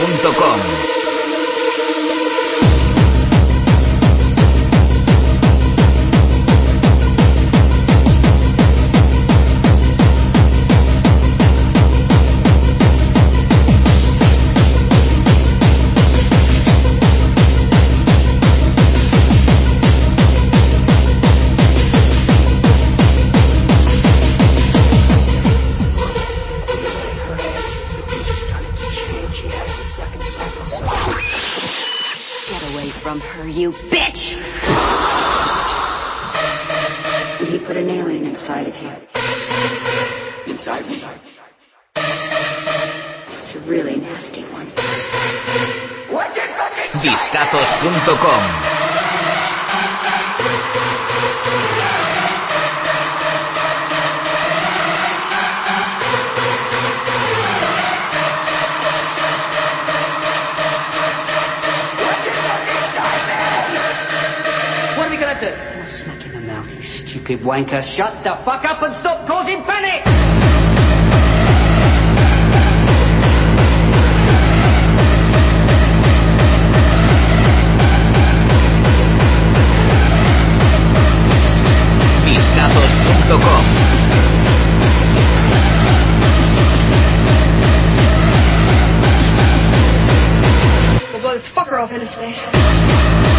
Discazos.com. From her, you bitch! And he put an alien inside of you. Inside me? It's a really nasty one. Discazos.com. What are we gonna do? I'll smack you in the mouth, you stupid wanker. Shut the fuck up and stop causing panic! Discazos.com. We'll blow this fucker off into space.